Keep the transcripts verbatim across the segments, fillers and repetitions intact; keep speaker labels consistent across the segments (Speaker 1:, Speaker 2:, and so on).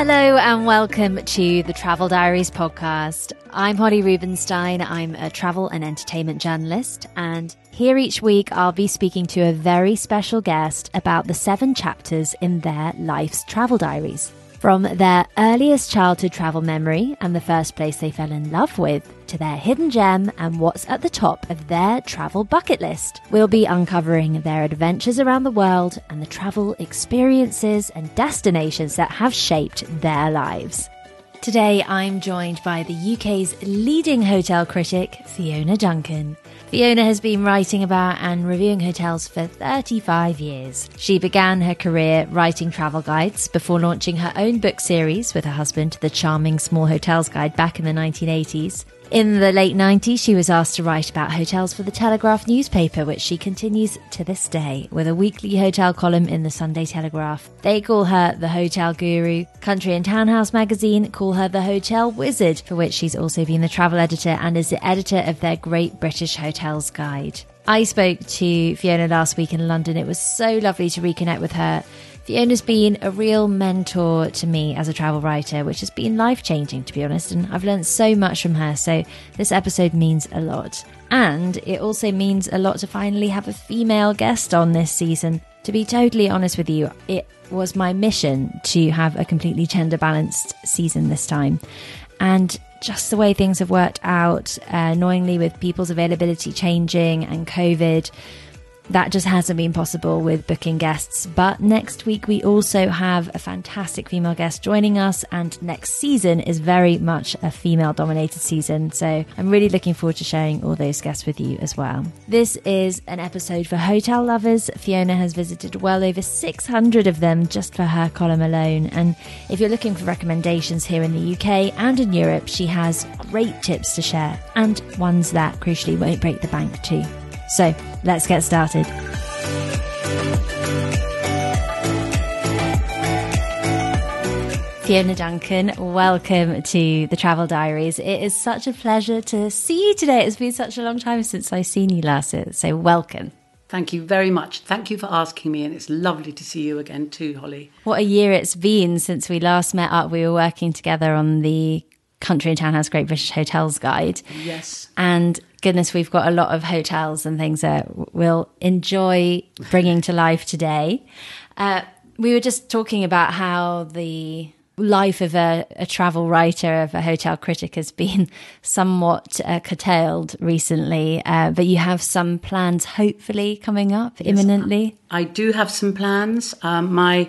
Speaker 1: Hello and welcome to the Travel Diaries podcast. I'm Holly Rubenstein. I'm a travel and entertainment journalist, and here each week I'll be speaking to a very special guest about the seven chapters in their life's travel diaries. From their earliest childhood travel memory and the first place they fell in love with, to their hidden gem and what's at the top of their travel bucket list. We'll be uncovering their adventures around the world and the travel experiences and destinations that have shaped their lives. Today I'm joined by the U K's leading hotel critic, Fiona Duncan. Fiona has been writing about and reviewing hotels for thirty-five years. She began her career writing travel guides before launching her own book series with her husband, The Charming Small Hotels Guide, back in the nineteen eighties. In the late nineties, she was asked to write about hotels for the Telegraph newspaper, which she continues to this day with a weekly hotel column in the Sunday Telegraph. They call her the Hotel Guru. Country and Townhouse magazine call her the Hotel Wizard, for which she's also been the travel editor and is the editor of their Great British Hotels Guide. I spoke to Fiona last week in London. It was so lovely to reconnect with her. Fiona's been a real mentor to me as a travel writer, which has been life-changing, to be honest, and I've learned so much from her, so this episode means a lot. And it also means a lot to finally have a female guest on this season. To be totally honest with you, it was my mission to have a completely gender-balanced season this time. And just the way things have worked out, uh, annoyingly with people's availability changing and COVID, that just hasn't been possible with booking guests. But next week we also have a fantastic female guest joining us, and next season is very much a female dominated season, so I'm really looking forward to sharing all those guests with you as well. This is an episode for hotel lovers. Fiona has visited well over six hundred of them just for her column alone, and if you're looking for recommendations here in the U K and in Europe, she has great tips to share, and ones that crucially won't break the bank too. So, let's get started. Fiona Duncan, welcome to the Travel Diaries. It is such a pleasure to see you today. It's been such a long time since I've seen you last, so welcome.
Speaker 2: Thank you very much. Thank you for asking me, and it's lovely to see you again too, Holly.
Speaker 1: What a year it's been since we last met up. We were working together on the Country and Townhouse Great British Hotels Guide.
Speaker 2: Yes.
Speaker 1: And goodness, we've got a lot of hotels and things that we'll enjoy bringing to life today. Uh, we were just talking about how the life of a, a travel writer, of a hotel critic, has been somewhat uh, curtailed recently, uh, but you have some plans hopefully coming up yes, imminently.
Speaker 2: I do have some plans. Um, my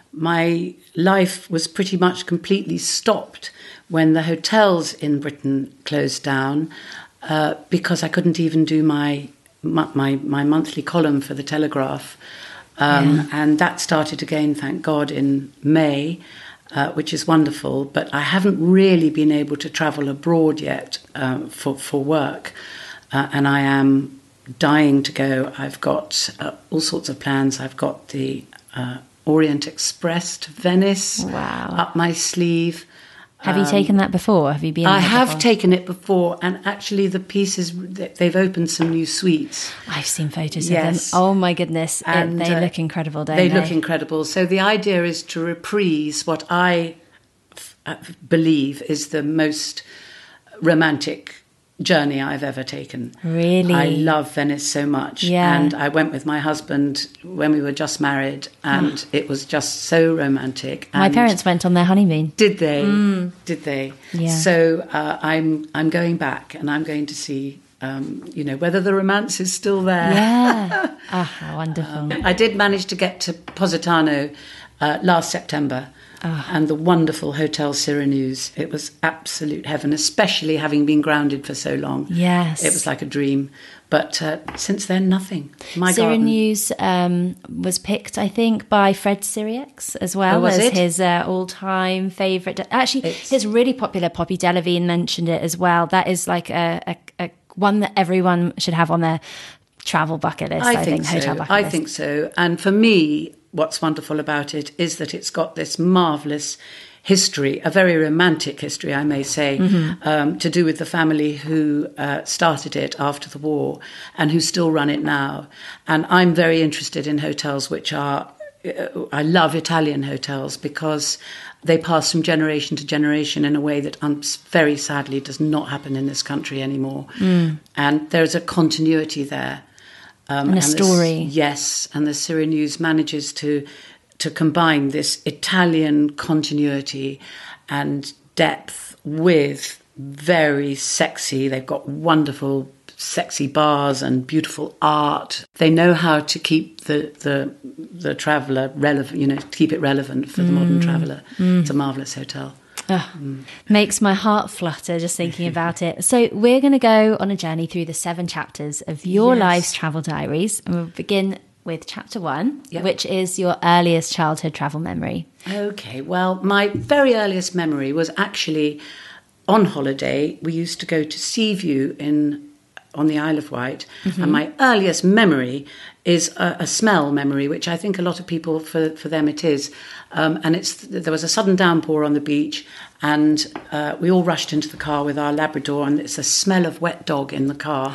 Speaker 2: my life was pretty much completely stopped when the hotels in Britain closed down, uh, because I couldn't even do my my my monthly column for the Telegraph, um, yeah. and that started again, thank God, in May, uh, which is wonderful. But I haven't really been able to travel abroad yet uh, for for work, uh, and I am dying to go. I've got uh, all sorts of plans. I've got the uh, Orient Express to Venice
Speaker 1: wow.
Speaker 2: up my sleeve.
Speaker 1: Have you taken that before? Have you been?
Speaker 2: I have
Speaker 1: before?
Speaker 2: taken it before, and actually the pieces, they've opened some new suites.
Speaker 1: I've seen photos
Speaker 2: yes.
Speaker 1: of them. Oh my goodness,
Speaker 2: and,
Speaker 1: it, they
Speaker 2: uh,
Speaker 1: look incredible, don't
Speaker 2: they?
Speaker 1: They
Speaker 2: look incredible. So the idea is to reprise what I f- believe is the most romantic journey I've ever taken.
Speaker 1: Really?
Speaker 2: I love Venice so much.
Speaker 1: Yeah.
Speaker 2: And I went with my husband when we were just married, and oh. it was just so romantic.
Speaker 1: My
Speaker 2: and
Speaker 1: parents went on their honeymoon.
Speaker 2: Did they?
Speaker 1: Mm.
Speaker 2: Did they?
Speaker 1: Yeah.
Speaker 2: So uh, I'm I'm going back, and I'm going to see um, you know, whether the romance is still there.
Speaker 1: Yeah. Ah, how wonderful.
Speaker 2: Um, I did manage to get to Positano uh, last September. Oh. And the wonderful Hotel Cyrenus. It was absolute heaven, especially having been grounded for so long.
Speaker 1: Yes.
Speaker 2: It was like a dream. But uh, since then, nothing. My
Speaker 1: Cyrenus um, was picked, I think, by Fred Sirieix as well
Speaker 2: oh, was
Speaker 1: as
Speaker 2: it?
Speaker 1: his uh, all-time favourite. Actually, it's... his really popular Poppy Delevingne mentioned it as well. That is like a, a, a one that everyone should have on their travel bucket list, I,
Speaker 2: I think,
Speaker 1: think,
Speaker 2: so.
Speaker 1: hotel bucket
Speaker 2: I
Speaker 1: list.
Speaker 2: think so. And for me, what's wonderful about it is that it's got this marvellous history, a very romantic history, I may say, mm-hmm. um, to do with the family who uh, started it after the war and who still run it now. And I'm very interested in hotels which are I love Italian hotels because they pass from generation to generation in a way that um, very sadly does not happen in this country anymore. Mm. And there's a continuity there.
Speaker 1: Um, and a and story.
Speaker 2: This, yes, and the Syria News manages to to combine this Italian continuity and depth with very sexy, they've got wonderful sexy bars and beautiful art. They know how to keep the the, the traveller relevant, you know, keep it relevant for the mm. modern traveller. Mm. It's a marvellous hotel.
Speaker 1: Oh, mm. Makes my heart flutter just thinking about it. So we're going to go on a journey through the seven chapters of your yes. life's travel diaries. And we'll begin with chapter one, yep. which is your earliest childhood travel memory.
Speaker 2: Okay, well, my very earliest memory was actually on holiday. We used to go to Seaview in on the Isle of Wight, mm-hmm. and my earliest memory is a, a smell memory, which I think a lot of people, for, for them it is. Um, and it's there was a sudden downpour on the beach, and uh, we all rushed into the car with our Labrador, and it's a smell of wet dog in the car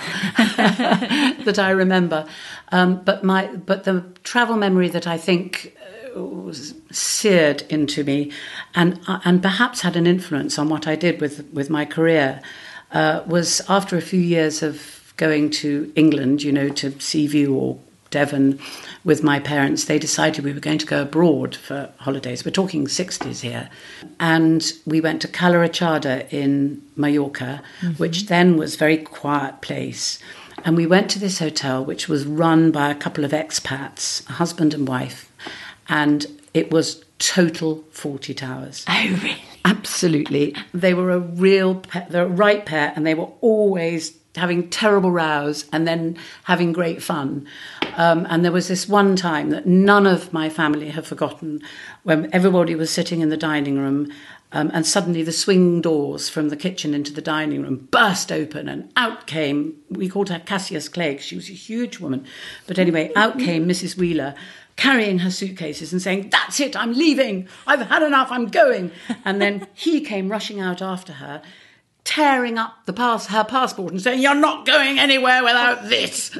Speaker 2: that I remember. Um, but my but the travel memory that I think was seared into me, and uh, and perhaps had an influence on what I did with with my career, uh, was after a few years of going to England, you know, to Seaview or Devon with my parents. They decided we were going to go abroad for holidays. We're talking sixties here. And we went to Cala Rachada in Mallorca, mm-hmm. which then was a very quiet place. And we went to this hotel, which was run by a couple of expats, a husband and wife. And it was total Fawlty Towers.
Speaker 1: Oh, really?
Speaker 2: Absolutely. They were a real pair, they're a right pair, and they were always having terrible rows and then having great fun. Um, and there was this one time that none of my family have forgotten, when everybody was sitting in the dining room, um, and suddenly the swing doors from the kitchen into the dining room burst open, and out came, we called her Cassius Clegg, she was a huge woman. But anyway, out came Missus Wheeler, carrying her suitcases and saying, "That's it, I'm leaving. I've had enough, I'm going." And then he came rushing out after her, tearing up the pass, her passport and saying, "You're not going anywhere without this."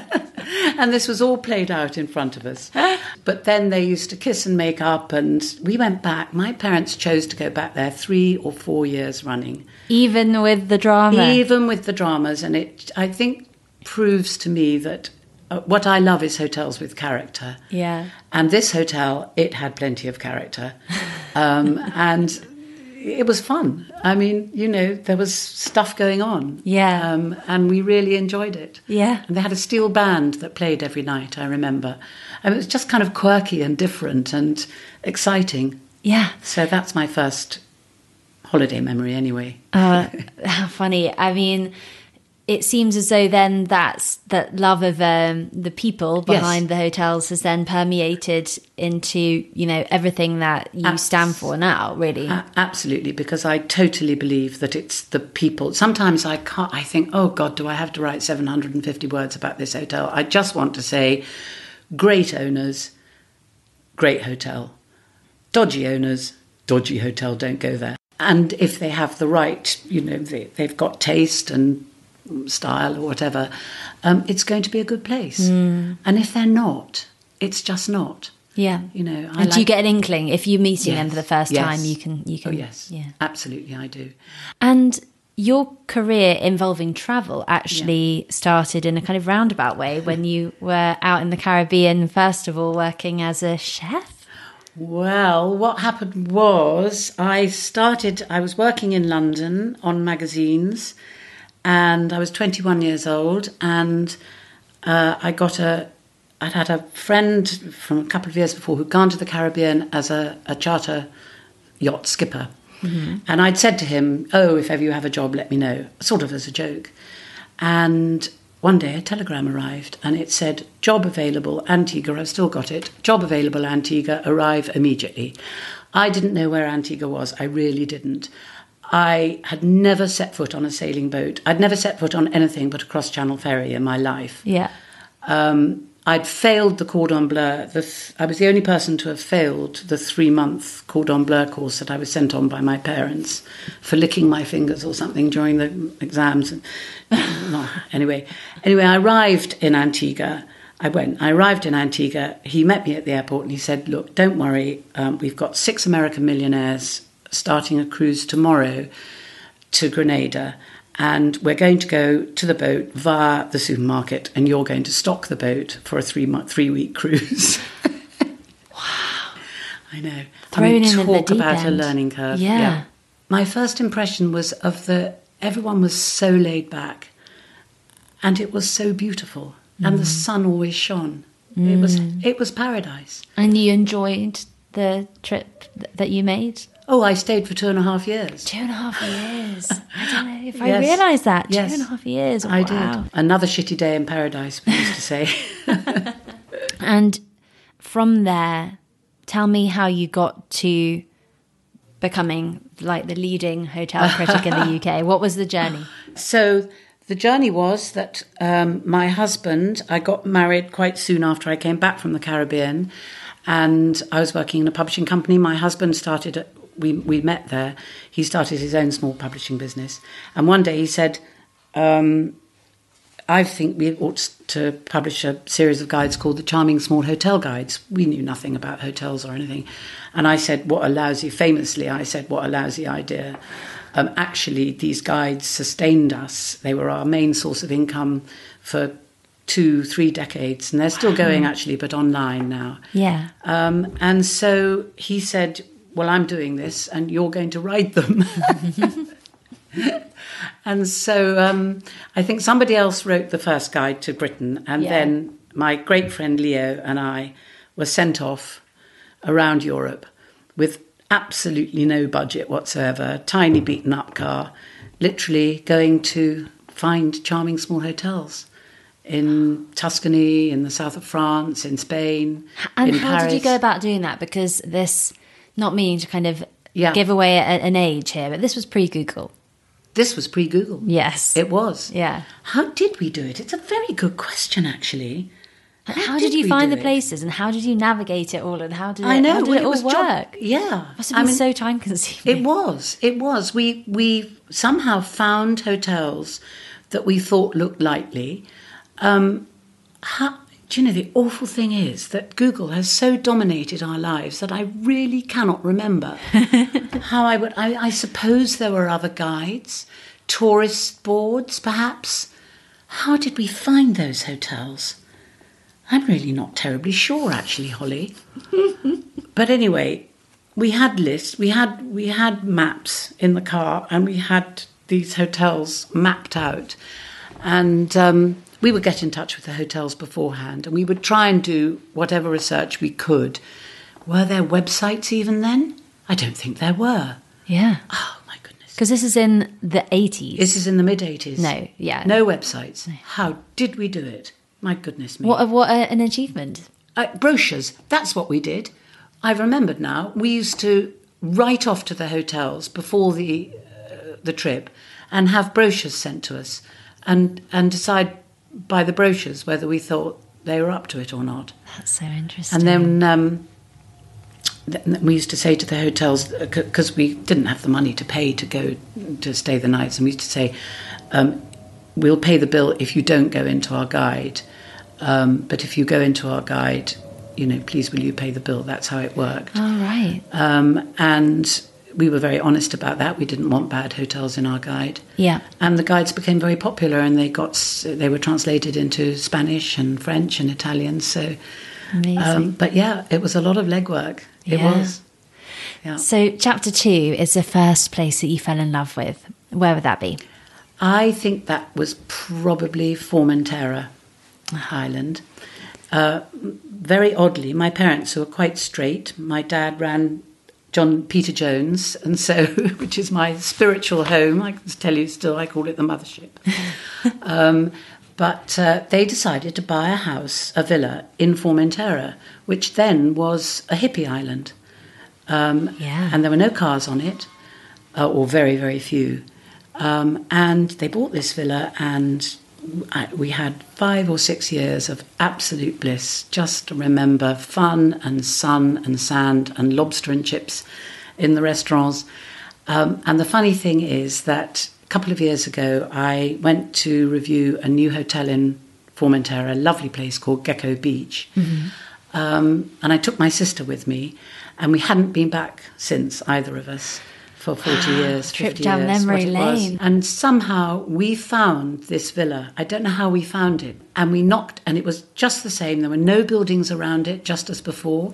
Speaker 2: And this was all played out in front of us. But then they used to kiss and make up, and we went back. My parents chose to go back there three or four years running.
Speaker 1: Even with the drama?
Speaker 2: Even with the dramas. And it, I think, proves to me that uh, what I love is hotels with character.
Speaker 1: Yeah.
Speaker 2: And this hotel, it had plenty of character. Um, and it was fun. I mean, you know, there was stuff going on.
Speaker 1: Yeah.
Speaker 2: Um, and we really enjoyed it.
Speaker 1: Yeah.
Speaker 2: And they had a steel band that played every night, I remember. And it was just kind of quirky and different and exciting.
Speaker 1: Yeah.
Speaker 2: So that's my first holiday memory anyway.
Speaker 1: Uh, how funny. I mean, it seems as though then that's that love of um, the people behind yes. the hotels has then permeated into, you know, everything that you Abs- stand for now, really.
Speaker 2: Uh, absolutely, because I totally believe that it's the people. Sometimes I can't, I think, oh God, do I have to write seven hundred fifty words about this hotel? I just want to say, great owners, great hotel. Dodgy owners, dodgy hotel, don't go there. And if they have the right, you know, they, they've got taste and style or whatever, um, it's going to be a good place. Mm. And if they're not, it's just not.
Speaker 1: Yeah.
Speaker 2: You know. I
Speaker 1: and
Speaker 2: like,
Speaker 1: do you get an inkling if you're meeting
Speaker 2: yes,
Speaker 1: them for the first
Speaker 2: yes.
Speaker 1: time? You can. You can.
Speaker 2: Oh yes.
Speaker 1: Yeah.
Speaker 2: Absolutely, I do.
Speaker 1: And your career involving travel actually yeah. started in a kind of roundabout way when you were out in the Caribbean. First of all, working as a chef.
Speaker 2: Well, what happened was I started. I was working in London on magazines. And I was twenty-one years old, and uh, I got a, I'd had a friend from a couple of years before who'd gone to the Caribbean as a, a charter yacht skipper. Mm-hmm. And I'd said to him, "Oh, if ever you have a job, let me know," sort of as a joke. And one day a telegram arrived, and it said, "Job available, Antigua." I've still got it. "Job available, Antigua, arrive immediately." I didn't know where Antigua was. I really didn't. I had never set foot on a sailing boat. I'd never set foot on anything but a cross-channel ferry in my life.
Speaker 1: Yeah.
Speaker 2: Um, I'd failed the Cordon Bleu. The th- I was the only person to have failed the three-month Cordon Bleu course that I was sent on by my parents for licking my fingers or something during the exams. anyway, anyway, I arrived in Antigua, I went. I arrived in Antigua. He met me at the airport and he said, look, don't worry. Um, we've got six American millionaires starting a cruise tomorrow to Grenada. And we're going to go to the boat via the supermarket and you're going to stock the boat for a three month, three week cruise.
Speaker 1: Wow.
Speaker 2: I know.
Speaker 1: Thrown
Speaker 2: I mean,
Speaker 1: in at the
Speaker 2: talk
Speaker 1: deep
Speaker 2: about a
Speaker 1: end.
Speaker 2: learning curve.
Speaker 1: Yeah.
Speaker 2: yeah. My first impression was of the, everyone was so laid back and it was so beautiful. And the sun always shone. Mm. It was it was paradise.
Speaker 1: And you enjoyed the trip th- that you made?
Speaker 2: Oh, I stayed for two and a half years.
Speaker 1: Two and a half years. I don't know if I
Speaker 2: Yes.
Speaker 1: realised that.
Speaker 2: Yes.
Speaker 1: Two and a half years.
Speaker 2: I
Speaker 1: Wow.
Speaker 2: did. Another shitty day in paradise, we used to say.
Speaker 1: And from there, tell me how you got to becoming like the leading hotel critic in the U K. What was the journey?
Speaker 2: So the journey was that um, my husband, I got married quite soon after I came back from the Caribbean, and I was working in a publishing company. My husband started, at, we, we met there, he started his own small publishing business. And one day he said, um, I think we ought to publish a series of guides called the Charming Small Hotel Guides. We knew nothing about hotels or anything. And I said, what a lousy, famously, I said, what a lousy idea. Um, actually, these guides sustained us. They were our main source of income for two, three decades. And they're still wow. going, actually, but online now.
Speaker 1: Yeah.
Speaker 2: Um, and so he said, well, I'm doing this and you're going to write them. And so um, I think somebody else wrote the first guide to Britain. And yeah. then my great friend Leo and I were sent off around Europe with absolutely no budget whatsoever, tiny beaten up car, literally going to find charming small hotels in Tuscany, in the south of France, in Spain,
Speaker 1: and
Speaker 2: in
Speaker 1: how
Speaker 2: Paris.
Speaker 1: did you go about doing that? Because this, not meaning to kind of
Speaker 2: yeah.
Speaker 1: give away a, an age here, but this was pre-Google.
Speaker 2: This was pre-Google.
Speaker 1: Yes.
Speaker 2: It was.
Speaker 1: Yeah.
Speaker 2: How did we do it? It's a very good question, actually.
Speaker 1: How, how did, did you find the places and how did you navigate it all and how did it,
Speaker 2: I know,
Speaker 1: how did
Speaker 2: well,
Speaker 1: it,
Speaker 2: it
Speaker 1: all
Speaker 2: was
Speaker 1: work?
Speaker 2: Job, yeah.
Speaker 1: It must have been I mean, so time consuming.
Speaker 2: It was. It was. We we somehow found hotels that we thought looked likely. Um, how, do you know, the awful thing is that Google has so dominated our lives that I really cannot remember how I would... I, I suppose there were other guides, tourist boards perhaps. How did we find those hotels? I'm really not terribly sure, actually, Holly. But anyway, we had lists, we had we had maps in the car, and we had these hotels mapped out. And um, we would get in touch with the hotels beforehand, and we would try and do whatever research we could. Were there websites even then? I don't think there were.
Speaker 1: Yeah.
Speaker 2: Oh, my goodness.
Speaker 1: Because this is in the eighties.
Speaker 2: This is in the mid-eighties.
Speaker 1: No, yeah.
Speaker 2: No websites.
Speaker 1: No.
Speaker 2: How did we do it? My goodness me.
Speaker 1: What, what a, an achievement.
Speaker 2: Uh, brochures, that's what we did. I've remembered now. We used to write off to the hotels before the uh, the trip and have brochures sent to us and, and decide by the brochures whether we thought they were up to it or not.
Speaker 1: That's so interesting.
Speaker 2: And then um, th- we used to say to the hotels, because uh, we didn't have the money to pay to go to stay the nights, and we used to say, um, we'll pay the bill if you don't go into our guide. Um, but if you go into our guide, you know, please will you pay the bill? That's how it worked.
Speaker 1: Oh, right.
Speaker 2: Um, and we were very honest about that. We didn't want bad hotels in our guide.
Speaker 1: Yeah.
Speaker 2: And the guides became very popular, and they got they were translated into Spanish and French and Italian. So,
Speaker 1: amazing.
Speaker 2: Um, but yeah, it was a lot of legwork. It
Speaker 1: yeah.
Speaker 2: was. Yeah.
Speaker 1: So, chapter two is the first place that you fell in love with. Where would that be?
Speaker 2: I think that was probably Formentera Island. Uh, very oddly, my parents, who were quite straight, my dad ran John Peter Jones, and so, which is my spiritual home. I can tell you still, I call it the mothership. um, but uh, they decided to buy a house, a villa in Formentera, which then was a hippie island. Um,
Speaker 1: yeah.
Speaker 2: And there were no cars on it, uh, or very, very few. Um, and they bought this villa, and I, we had five or six years of absolute bliss. Just remember fun and sun and sand and lobster and chips in the restaurants. Um, and the funny thing is that a couple of years ago, I went to review a new hotel in Formentera, a lovely place called Gecko Beach. Mm-hmm. Um, and I took my sister with me, and we hadn't been back since, either of us, for forty years,
Speaker 1: Trip
Speaker 2: fifty
Speaker 1: down
Speaker 2: years.
Speaker 1: memory
Speaker 2: what it was.
Speaker 1: lane.
Speaker 2: And somehow we found this villa. I don't know how we found it. And we knocked, and it was just the same. There were no buildings around it, just as before.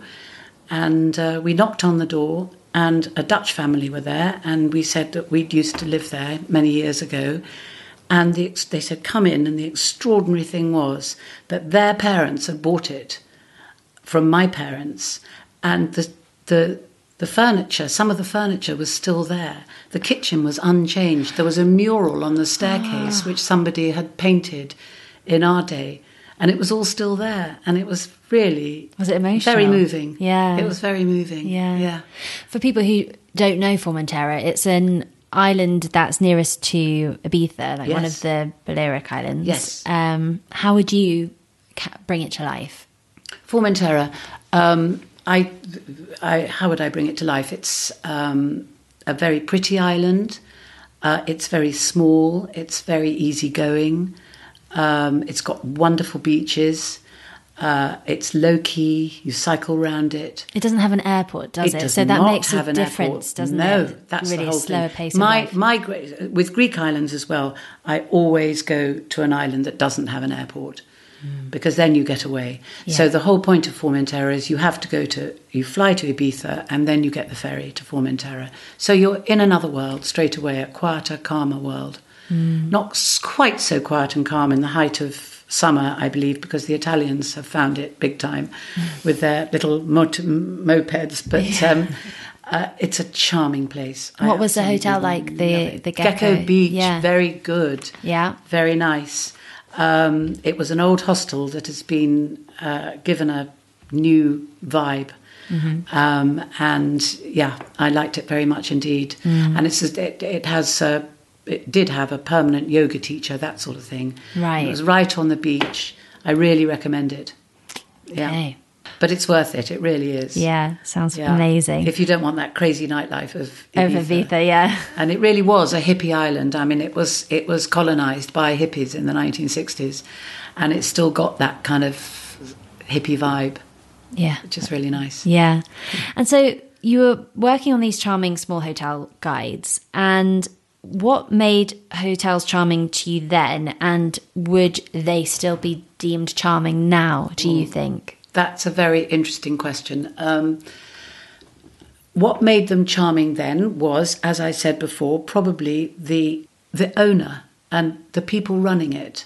Speaker 2: And uh, we knocked on the door, and a Dutch family were there, and we said that we'd used to live there many years ago. And the, they said, come in, and the extraordinary thing was that their parents had bought it from my parents, and the the the furniture, some of the furniture was still there. The kitchen was unchanged. There was a mural on the staircase, ah. which somebody had painted in our day, and it was all still there. And it was really...
Speaker 1: Was it emotional?
Speaker 2: Very moving.
Speaker 1: Yeah.
Speaker 2: It was very moving.
Speaker 1: Yeah.
Speaker 2: Yeah.
Speaker 1: For people who don't know Formentera, it's an island that's nearest to Ibiza, like
Speaker 2: yes.
Speaker 1: one of the Balearic Islands.
Speaker 2: Yes.
Speaker 1: Um, how would you ca- bring it to life?
Speaker 2: Formentera... Um, I, I, how would I bring it to life? It's um, a very pretty island. Uh, it's very small. It's very easygoing. Um, it's got wonderful beaches. Uh, it's low key. You cycle around it.
Speaker 1: It doesn't have an airport, does it?
Speaker 2: It does
Speaker 1: so that
Speaker 2: not
Speaker 1: makes
Speaker 2: have
Speaker 1: a
Speaker 2: an
Speaker 1: difference,
Speaker 2: airport.
Speaker 1: doesn't
Speaker 2: no,
Speaker 1: it?
Speaker 2: No, that's
Speaker 1: really
Speaker 2: the whole
Speaker 1: slower
Speaker 2: thing.
Speaker 1: pace
Speaker 2: my,
Speaker 1: of life.
Speaker 2: my, with Greek islands as well, I always go to an island that doesn't have an airport. Because then you get away. Yeah. So the whole point of Formentera is you have to go to, you fly to Ibiza and then you get the ferry to Formentera. So you're in another world straight away, a quieter, calmer world. Mm. Not quite so quiet and calm in the height of summer, I believe, because the Italians have found it big time mm. with their little mot- mopeds. But yeah. um, uh, it's a charming place.
Speaker 1: What I was the hotel like? The, the Gecko?
Speaker 2: Gecko Beach,
Speaker 1: yeah.
Speaker 2: very good.
Speaker 1: Yeah.
Speaker 2: Very nice. Um, it was an old hostel that has been uh, given a new vibe. Mm-hmm. Um, and yeah, I liked it very much indeed. Mm. And it's it, it has uh, it did have a permanent yoga teacher, that sort of thing.
Speaker 1: Right.
Speaker 2: It was right on the beach. I really recommend it. Yeah.
Speaker 1: Okay.
Speaker 2: But it's worth it. It really is.
Speaker 1: Yeah, sounds
Speaker 2: yeah.
Speaker 1: amazing.
Speaker 2: If you don't want that crazy nightlife of Ibiza.
Speaker 1: Of Ibiza, yeah.
Speaker 2: And it really was a hippie island. I mean, it was it was colonised by hippies in the nineteen sixties, and it's still got that kind of hippie vibe.
Speaker 1: Yeah.
Speaker 2: Which is really nice.
Speaker 1: Yeah. And so you were working on these charming small hotel guides, and what made hotels charming to you then, and would they still be deemed charming now, do you think?
Speaker 2: That's a very interesting question. Um, what made them charming then was, as I said before, probably the the owner and the people running it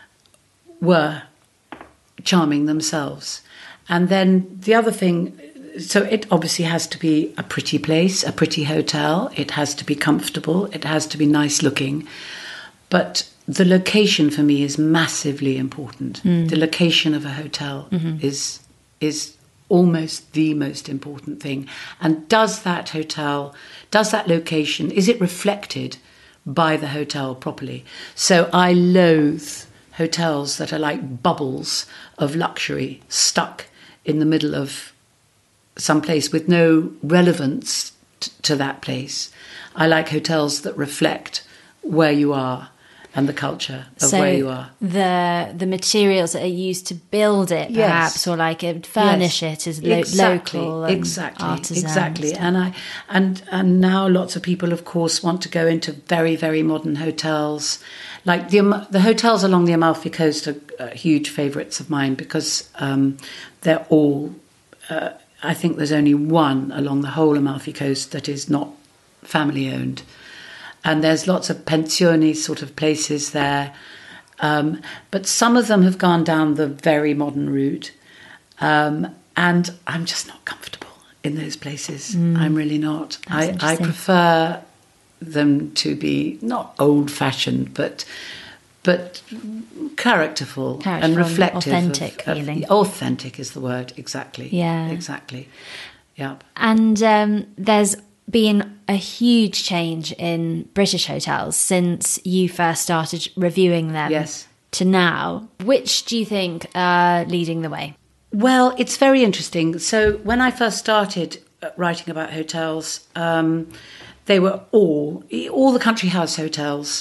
Speaker 2: were charming themselves. And then the other thing, so it obviously has to be a pretty place, a pretty hotel. It has to be comfortable. It has to be nice looking. But the location for me is massively important. Mm. The location of a hotel mm-hmm. is is almost the most important thing. And does that hotel, does that location, is it reflected by the hotel properly? So I loathe hotels that are like bubbles of luxury stuck in the middle of some place with no relevance t- to that place. I like hotels that reflect where you are and the culture of
Speaker 1: so
Speaker 2: where you are.
Speaker 1: The the materials that are used to build it, perhaps,
Speaker 2: yes.
Speaker 1: or like it, furnish
Speaker 2: yes.
Speaker 1: it is lo-
Speaker 2: exactly.
Speaker 1: local and
Speaker 2: exactly.
Speaker 1: artisan.
Speaker 2: Exactly.
Speaker 1: And,
Speaker 2: and I and and now lots of people, of course, want to go into very, very modern hotels. Like the the hotels along the Amalfi Coast are uh, huge favourites of mine because um, they're all. Uh, I think there's only one along the whole Amalfi Coast that is not family owned. And there's lots of pensioni sort of places there. Um, but some of them have gone down the very modern route. Um, and I'm just not comfortable in those places. Mm. I'm really not. I, I prefer them to be not old-fashioned, but but characterful, characterful and reflective.
Speaker 1: Authentic
Speaker 2: of,
Speaker 1: feeling.
Speaker 2: Of, authentic is the word, exactly.
Speaker 1: Yeah.
Speaker 2: Exactly. Yeah.
Speaker 1: And um, there's been a huge change in British hotels since you first started reviewing them
Speaker 2: yes.
Speaker 1: to now. Which do you think are leading the way?
Speaker 2: Well, it's very interesting. So when I first started writing about hotels, um, they were all, all the country house hotels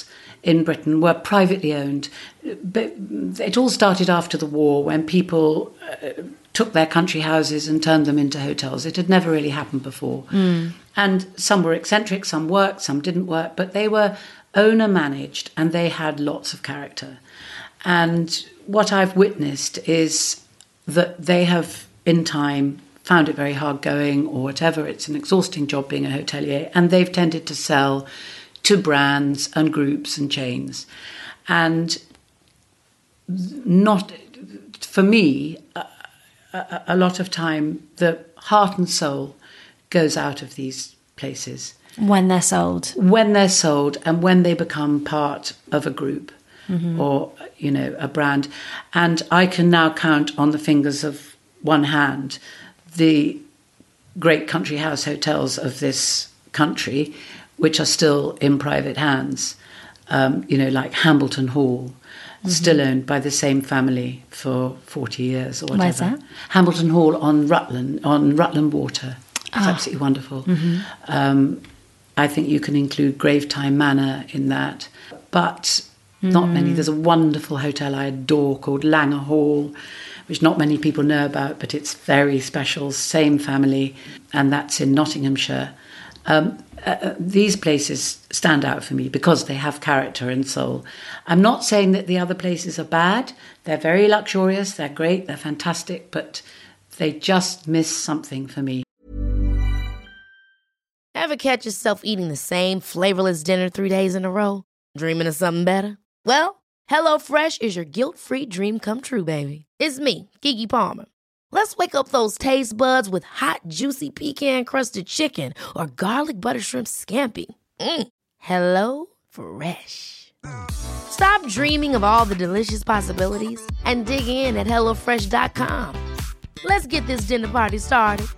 Speaker 2: in Britain were privately owned. But it all started after the war, when people uh, took their country houses and turned them into hotels. It had never really happened before.
Speaker 1: Mm.
Speaker 2: And some were eccentric, some worked, some didn't work, but they were owner managed and they had lots of character. And what I've witnessed is that they have, in time, found it very hard going or whatever. It's an exhausting job being a hotelier, and they've tended to sell to brands and groups and chains. And not, for me, a, a, a lot of time, the heart and soul goes out of these places.
Speaker 1: When they're sold.
Speaker 2: When they're sold and when they become part of a group. Mm-hmm. Or, you know, a brand. And I can now count on the fingers of one hand the great country house hotels of this country, which are still in private hands, um, you know, like Hambleton Hall, mm-hmm. still owned by the same family for forty years or whatever.
Speaker 1: Where's that?
Speaker 2: Hambleton Hall on Rutland, on Rutland Water. It's oh. absolutely wonderful. Mm-hmm. Um, I think you can include Gravetime Manor in that. But... not many. There's a wonderful hotel I adore called Langer Hall, which not many people know about, but it's very special, same family, and that's in Nottinghamshire. Um, uh, these places stand out for me because they have character and soul. I'm not saying that the other places are bad. They're very luxurious, they're great, they're fantastic, but they just miss something for me.
Speaker 3: Ever catch yourself eating the same flavorless dinner three days in a row? Dreaming of something better? Well, HelloFresh is your guilt-free dream come true, baby. It's me, Keke Palmer. Let's wake up those taste buds with hot, juicy pecan-crusted chicken or garlic butter shrimp scampi. Mm. Hello Fresh. Stop dreaming of all the delicious possibilities and dig in at hello fresh dot com. Let's get this dinner party started.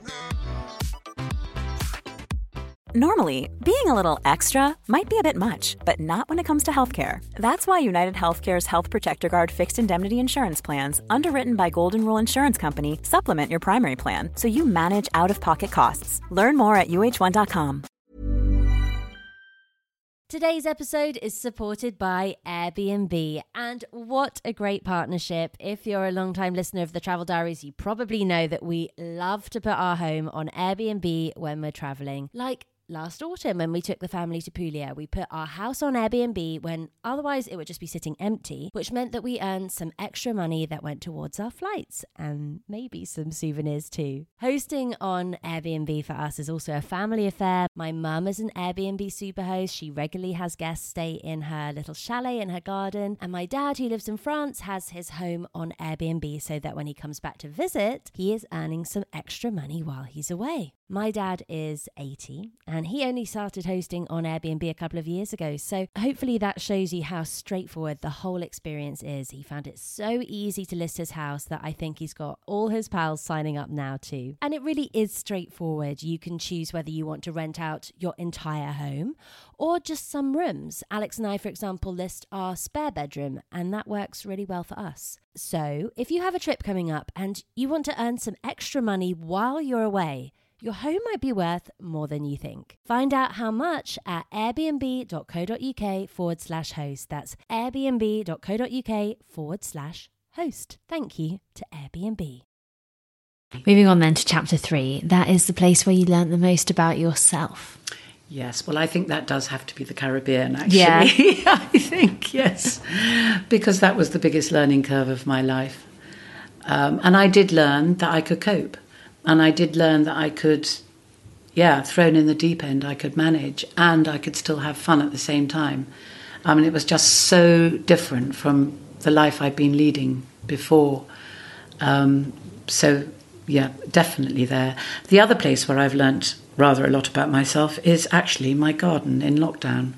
Speaker 4: Normally, being a little extra might be a bit much, but not when it comes to healthcare. That's why United Healthcare's Health Protector Guard fixed indemnity insurance plans, underwritten by Golden Rule Insurance Company, supplement your primary plan so you manage out-of-pocket costs. Learn more at U H one dot com.
Speaker 1: Today's episode is supported by Airbnb, and what a great partnership. If you're a long-time listener of the Travel Diaries, you probably know that we love to put our home on Airbnb when we're traveling. Like last autumn when we took the family to Puglia, we put our house on Airbnb when otherwise it would just be sitting empty, which meant that we earned some extra money that went towards our flights and maybe some souvenirs too. Hosting on Airbnb for us is also a family affair. My mum is an Airbnb superhost. She regularly has guests stay in her little chalet in her garden. And my dad, who lives in France, has his home on Airbnb so that when he comes back to visit, he is earning some extra money while he's away. My dad is eighty and he only started hosting on Airbnb a couple of years ago. So hopefully that shows you how straightforward the whole experience is. He found it so easy to list his house that I think he's got all his pals signing up now too. And it really is straightforward. You can choose whether you want to rent out your entire home or just some rooms. Alex and I, for example, list our spare bedroom, and that works really well for us. So if you have a trip coming up and you want to earn some extra money while you're away, your home might be worth more than you think. Find out how much at airbnb.co.uk forward slash host. That's airbnb.co.uk forward slash host. Thank you to Airbnb. Moving on then to chapter three. That is the place where you learnt the most about yourself.
Speaker 2: Yes, well, I think that does have to be the Caribbean, actually.
Speaker 1: Yeah.
Speaker 2: I think, yes, because that was the biggest learning curve of my life. Um, and I did learn that I could cope. And I did learn that I could, yeah, thrown in the deep end, I could manage and I could still have fun at the same time. I mean, it was just so different from the life I'd been leading before. Um, so, yeah, definitely there. The other place where I've learnt rather a lot about myself is actually my garden in lockdown.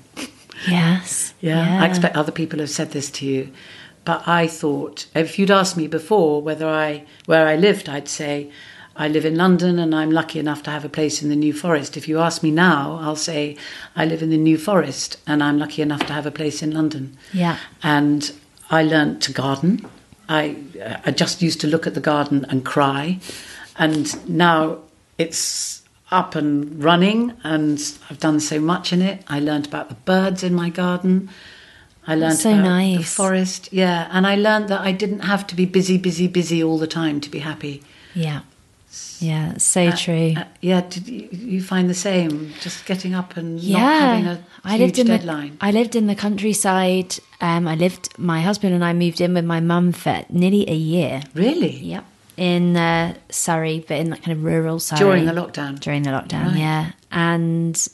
Speaker 1: Yes.
Speaker 2: Yeah,
Speaker 1: yeah.
Speaker 2: I expect other people have said this to you. But I thought, if you'd asked me before whether I, where I lived, I'd say, I live in London and I'm lucky enough to have a place in the New Forest. If you ask me now, I'll say I live in the New Forest and I'm lucky enough to have a place in London.
Speaker 1: Yeah.
Speaker 2: And I learnt to garden. I I just used to look at the garden and cry. And now it's up and running and I've done so much in it. I learnt about the birds in my garden. I learned
Speaker 1: so
Speaker 2: about
Speaker 1: nice.
Speaker 2: the forest. Yeah, and I learned that I didn't have to be busy, busy, busy all the time to be happy.
Speaker 1: Yeah. Yeah, so
Speaker 2: Uh,
Speaker 1: true.
Speaker 2: Uh, yeah, did you, you find the same? Just getting up and
Speaker 1: Yeah,
Speaker 2: not having a huge
Speaker 1: I lived in
Speaker 2: deadline.
Speaker 1: The, I lived in the countryside. Um, I lived. My husband and I moved in with my mum for nearly a year.
Speaker 2: Really?
Speaker 1: Yep, in uh, Surrey, but in that kind of rural Surrey
Speaker 2: During the lockdown?
Speaker 1: During the lockdown,
Speaker 2: Right.
Speaker 1: yeah. And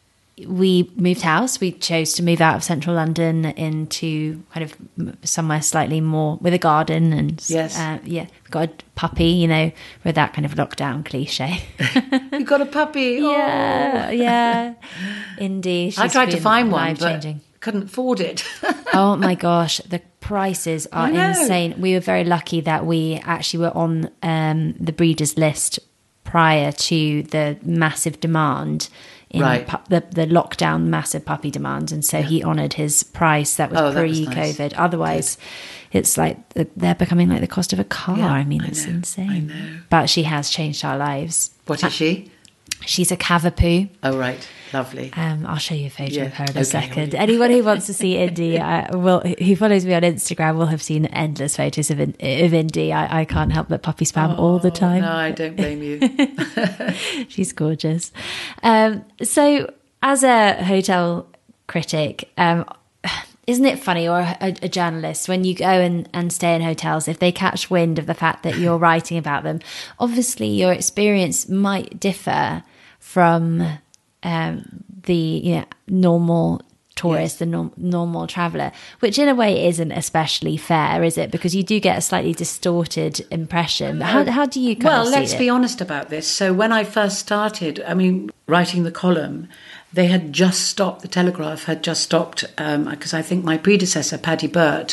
Speaker 1: we moved house. We chose to move out of central London into kind of somewhere slightly more with a garden and
Speaker 2: Yes.
Speaker 1: uh, yeah, we got a puppy. You know, with that kind of lockdown cliche.
Speaker 2: You got a puppy?
Speaker 1: Yeah,
Speaker 2: Oh.
Speaker 1: yeah. Indeed.
Speaker 2: I
Speaker 1: she's
Speaker 2: tried to
Speaker 1: been
Speaker 2: find one, but
Speaker 1: life-changing.
Speaker 2: couldn't afford it.
Speaker 1: Oh my gosh, the prices are
Speaker 2: I know.
Speaker 1: insane. We were very lucky that we actually were on um, the breeders list prior to the massive demand in
Speaker 2: Right.
Speaker 1: pu- the the lockdown, massive puppy demand, and so he honoured his price. That was
Speaker 2: Oh, that was
Speaker 1: pre-COVID.
Speaker 2: nice.
Speaker 1: Otherwise, it's like the, they're becoming like the cost of a car.
Speaker 2: Yeah,
Speaker 1: I mean,
Speaker 2: I
Speaker 1: it's
Speaker 2: know,
Speaker 1: insane.
Speaker 2: I know.
Speaker 1: But she has changed our lives.
Speaker 2: What is she?
Speaker 1: She's a Cavapoo.
Speaker 2: Oh, right. Lovely.
Speaker 1: Um, I'll show you a photo
Speaker 2: Yeah,
Speaker 1: of her in
Speaker 2: okay,
Speaker 1: a second.
Speaker 2: Holly.
Speaker 1: Anyone who wants to see Indy, I will, who follows me on Instagram, will have seen endless photos of, In- of Indy. I, I can't help but puppy spam all the time.
Speaker 2: Oh, No, I don't blame you.
Speaker 1: She's gorgeous. Um, so, as a hotel critic, um, isn't it funny, or a, a journalist, when you go and, and stay in hotels, if they catch wind of the fact that you're writing about them, obviously your experience might differ from um, the you know, normal tourist,
Speaker 2: Yes.
Speaker 1: the norm, normal traveller, which in a way isn't especially fair, is it? Because you do get a slightly distorted impression. But how, how do you kind
Speaker 2: Well,
Speaker 1: of see
Speaker 2: let's
Speaker 1: it?
Speaker 2: be honest about this. So when I first started, I mean, writing the column, they had just stopped, the Telegraph had just stopped, because I think my predecessor, Paddy Burt,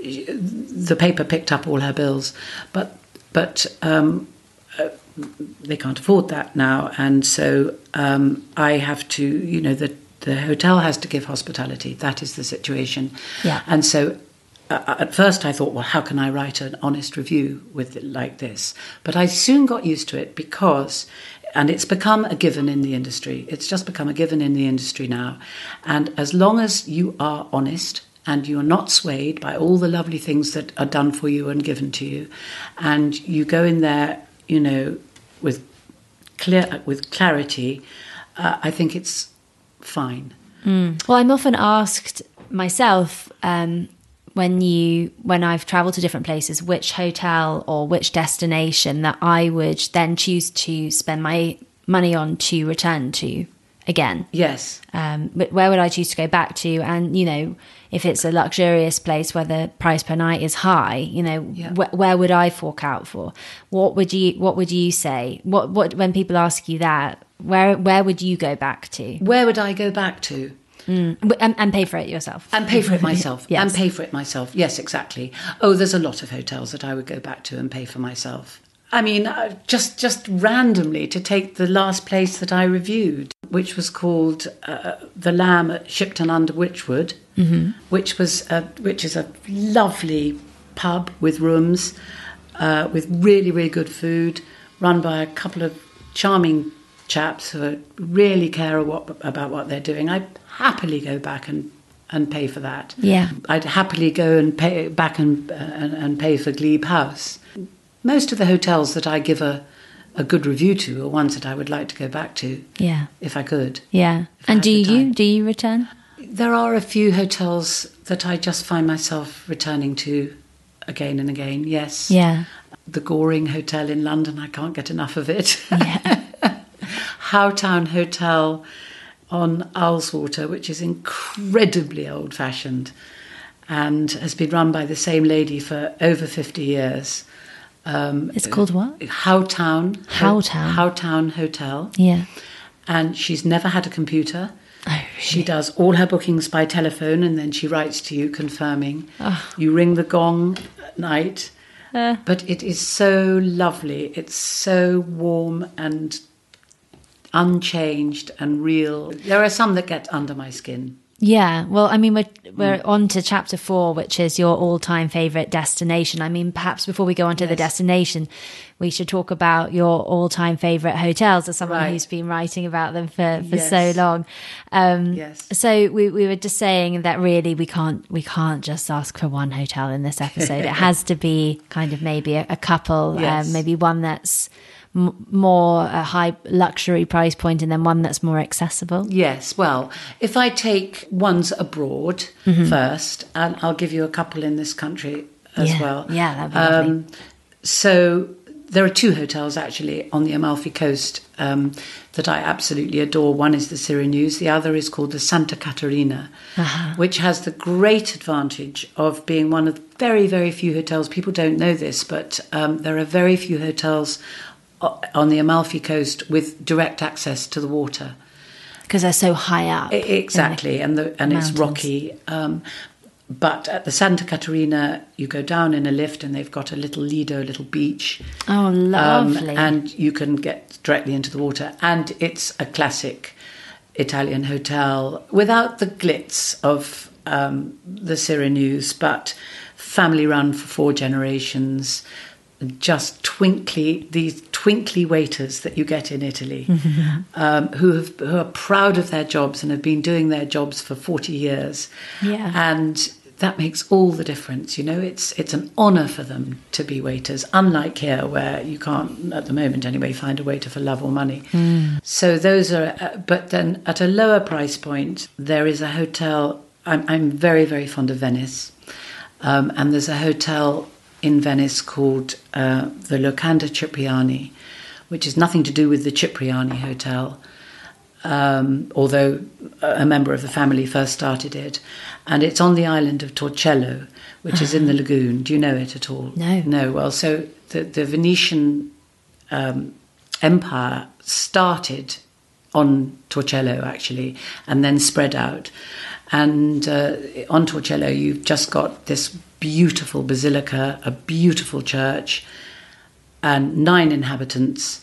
Speaker 2: the paper picked up all her bills. But, but um, uh, they can't afford that now. And so um, I have to, you know, the, the hotel has to give hospitality. That is the situation.
Speaker 1: Yeah.
Speaker 2: And so uh, at first I thought, well, how can I write an honest review with it like this? But I soon got used to it because, and it's become a given in the industry. It's just become a given in the industry now. And as long as you are honest and you're not swayed by all the lovely things that are done for you and given to you, and you go in there, you know, with clear with clarity, uh, I think it's fine.
Speaker 1: Mm. Well, I'm often asked myself um, when you when I've travelled to different places, which hotel or which destination that I would then choose to spend my money on to return to again.
Speaker 2: Yes.
Speaker 1: Um, but where would I choose to go back to? And, you know, if it's a luxurious place where the price per night is high, you know,
Speaker 2: Yeah.
Speaker 1: wh- where would I fork out for? What would you What would you say? What What when people ask you that, where where would you go back to?
Speaker 2: Where would I go back to?
Speaker 1: Mm. And, and pay for it yourself.
Speaker 2: And pay for it myself.
Speaker 1: Yes.
Speaker 2: And pay for it myself. Yes, exactly. Oh, there's a lot of hotels that I would go back to and pay for myself. I mean, uh, just just randomly to take the last place that I reviewed, which was called uh, The Lamb at Shipton under Wychwood, mm-hmm. which was a, which is a lovely pub with rooms, uh, with really really good food, run by a couple of charming chaps who really care what, about what they're doing. I'd happily go back and, and pay for that.
Speaker 1: Yeah.
Speaker 2: I'd happily go and pay back and, uh, and and pay for Glebe House. Most of the hotels that I give a, a good review to are ones that I would like to go back to,
Speaker 1: Yeah.
Speaker 2: if I could.
Speaker 1: Yeah.
Speaker 2: If I
Speaker 1: And
Speaker 2: had
Speaker 1: do
Speaker 2: the
Speaker 1: you
Speaker 2: time.
Speaker 1: do you return?
Speaker 2: There are a few hotels that I just find myself returning to again and again, yes.
Speaker 1: Yeah.
Speaker 2: The Goring Hotel in London, I can't get enough of it.
Speaker 1: Yeah.
Speaker 2: Howtown Hotel on Ullswater, which is incredibly old-fashioned and has been run by the same lady for over fifty years. Um,
Speaker 1: It's called what?
Speaker 2: Howtown.
Speaker 1: Howtown.
Speaker 2: Howtown Hotel.
Speaker 1: Yeah.
Speaker 2: And she's never had a computer.
Speaker 1: Oh, really?
Speaker 2: She does all her bookings by telephone and then she writes to you confirming.
Speaker 1: Oh.
Speaker 2: You ring the gong at night.
Speaker 1: Uh.
Speaker 2: But it is so lovely. It's so warm and unchanged and real. There are some that get under my skin.
Speaker 1: Yeah, well, I mean, we're we're mm. on to chapter four, which is your all-time favorite destination. I mean, perhaps before we go on to yes. the destination, we should talk about your all-time favorite hotels, as someone right. who's been writing about them for, for yes. so long. Um, yes. So we we were just saying that really we can't we can't just ask for one hotel in this episode. It has to be kind of maybe a, a couple, yes. um, maybe one that's more a high luxury price point and then one that's more accessible?
Speaker 2: Yes, well, if I take ones abroad mm-hmm. first, and I'll give you a couple in this country as
Speaker 1: yeah.
Speaker 2: well.
Speaker 1: Yeah, that'd be lovely. Um,
Speaker 2: so there are two hotels actually on the Amalfi Coast um, that I absolutely adore. One is the Cyrinews, the other is called the Santa Caterina, uh-huh. which has the great advantage of being one of very, very few hotels. People don't know this, but um, there are very few hotels on the Amalfi Coast with direct access to the water,
Speaker 1: because they're so high up.
Speaker 2: Exactly, and the and
Speaker 1: mountains.
Speaker 2: It's rocky. Um, but at the Santa Caterina, you go down in a lift, and they've got a little lido, a little beach.
Speaker 1: Oh, lovely!
Speaker 2: Um, and you can get directly into the water, and it's a classic Italian hotel without the glitz of um, the Cyrinews, but family run for four generations. Just twinkly, these twinkly waiters that you get in Italy, mm-hmm. um, who have who are proud of their jobs and have been doing their jobs for forty years.
Speaker 1: Yeah.
Speaker 2: And that makes all the difference. You know, it's it's an honour for them to be waiters, unlike here where you can't, at the moment anyway, find a waiter for love or money. Mm. So those are, uh, but then at a lower price point, there is a hotel, I'm, I'm very, very fond of Venice, um, and there's a hotel in Venice called uh, the Locanda Cipriani, which is nothing to do with the Cipriani Hotel, um, although a member of the family first started it. And it's on the island of Torcello, which uh-huh. is in the lagoon. Do you know it at all?
Speaker 1: No.
Speaker 2: No, well, so the, the Venetian um, Empire started on Torcello, actually, and then spread out. And uh, on Torcello, you've just got this beautiful basilica, a beautiful church, and nine inhabitants,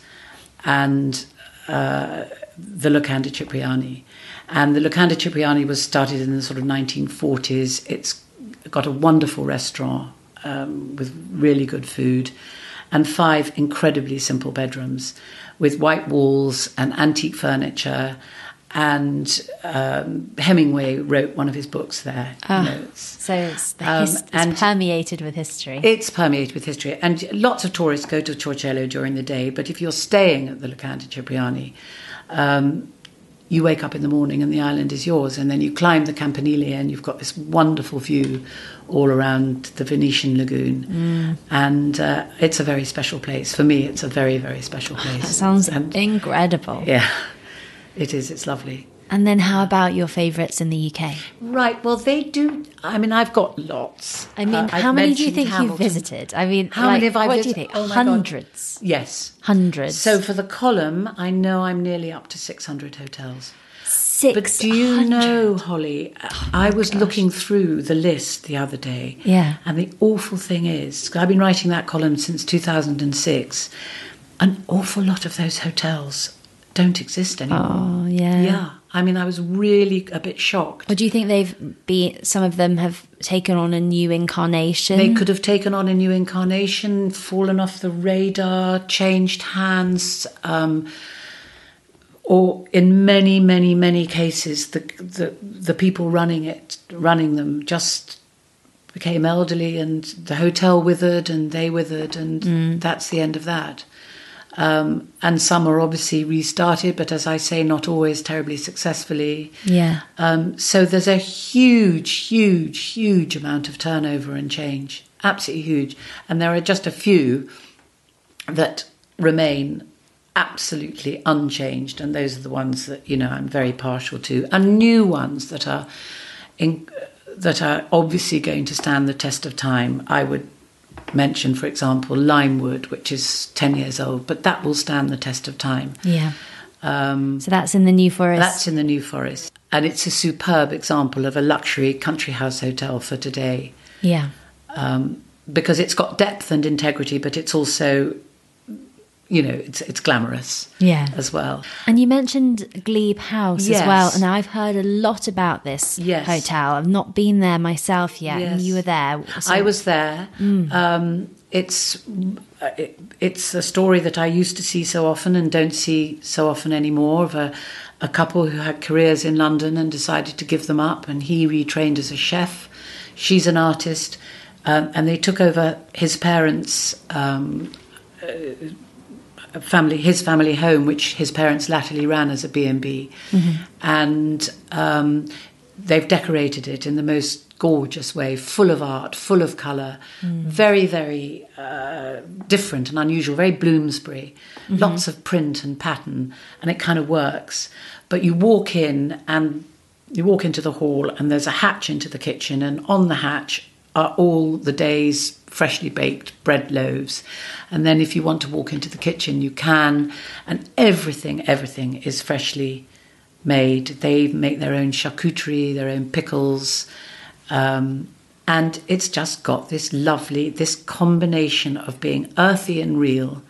Speaker 2: and uh, the Locanda Cipriani. And the Locanda Cipriani was started in the sort of nineteen forties. It's got a wonderful restaurant um, with really good food, and five incredibly simple bedrooms with white walls and antique furniture. And um, Hemingway wrote one of his books there.
Speaker 1: Oh,
Speaker 2: you know, it's,
Speaker 1: so it's, the his, um, it's permeated with history.
Speaker 2: It's permeated with history. And lots of tourists go to Torcello during the day, but if you're staying at the Locanda Cipriani, um, you wake up in the morning and the island is yours, and then you climb the Campanile and you've got this wonderful view all around the Venetian lagoon. Mm. And uh, it's a very special place. For me, it's a very, very special place.
Speaker 1: That sounds
Speaker 2: and,
Speaker 1: incredible.
Speaker 2: Yeah. It is, it's lovely.
Speaker 1: And then how about your favourites in the U K?
Speaker 2: Right, well, they do, I mean, I've got lots.
Speaker 1: I mean, uh, how many do you think you've visited? I mean,
Speaker 2: how
Speaker 1: like,
Speaker 2: many have I
Speaker 1: what
Speaker 2: visited?
Speaker 1: do you think?
Speaker 2: Oh,
Speaker 1: Hundreds?
Speaker 2: God. Yes.
Speaker 1: Hundreds.
Speaker 2: So for the column, I know I'm nearly up to six hundred hotels.
Speaker 1: six hundred?
Speaker 2: But do you know, Holly, oh I was gosh. looking through the list the other day.
Speaker 1: Yeah.
Speaker 2: And the awful thing is, I've been writing that column since two thousand six, an awful lot of those hotels don't exist anymore.
Speaker 1: Oh, yeah.
Speaker 2: Yeah. I mean, I was really a bit shocked.
Speaker 1: Or do you think they've been, some of them have taken on a new incarnation?
Speaker 2: They could have taken on a new incarnation, fallen off the radar, changed hands, um, or in many, many, many cases, the, the the people running it, running them, just became elderly, and the hotel withered, and they withered, and mm. that's the end of that. Um, and some are obviously restarted, but as I say, not always terribly successfully.
Speaker 1: Yeah.
Speaker 2: Um, so there's a huge, huge, huge amount of turnover and change, absolutely huge. And there are just a few that remain absolutely unchanged, and those are the ones that, you know, I'm very partial to, and new ones that are in, that are obviously going to stand the test of time. I would mention, for example, Limewood, which is ten years old, but that will stand the test of time.
Speaker 1: Yeah.
Speaker 2: Um,
Speaker 1: so that's in the New Forest.
Speaker 2: That's in the New Forest. And it's a superb example of a luxury country house hotel for today.
Speaker 1: Yeah.
Speaker 2: Um, because it's got depth and integrity, but it's also, you know, it's it's glamorous
Speaker 1: yeah.
Speaker 2: as well.
Speaker 1: And you mentioned Glebe House
Speaker 2: Yes.
Speaker 1: as well, and I've heard a lot about this
Speaker 2: Yes.
Speaker 1: hotel. I've not been there myself yet,
Speaker 2: Yes.
Speaker 1: and you were there. So-
Speaker 2: I was there. Mm. Um, it's it, it's a story that I used to see so often and don't see so often anymore, of a, a couple who had careers in London and decided to give them up, and he retrained as a chef. She's an artist, um, and they took over his parents' um, uh, family, his family home, which his parents latterly ran as a B and B, mm-hmm. and um, they've decorated it in the most gorgeous way, full of art, full of colour, mm. very, very uh, different and unusual, very Bloomsbury, mm-hmm. lots of print and pattern, and it kind of works. But you walk in and you walk into the hall and there's a hatch into the kitchen, and on the hatch are all the day's freshly baked bread loaves. And then if you want to walk into the kitchen, you can, and everything, everything is freshly made. They make their own charcuterie, their own pickles, Um, and it's just got this lovely, this combination of being earthy and real,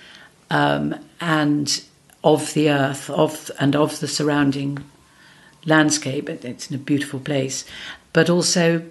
Speaker 2: um, and of the earth, of and of the surrounding landscape. It's in a beautiful place, but also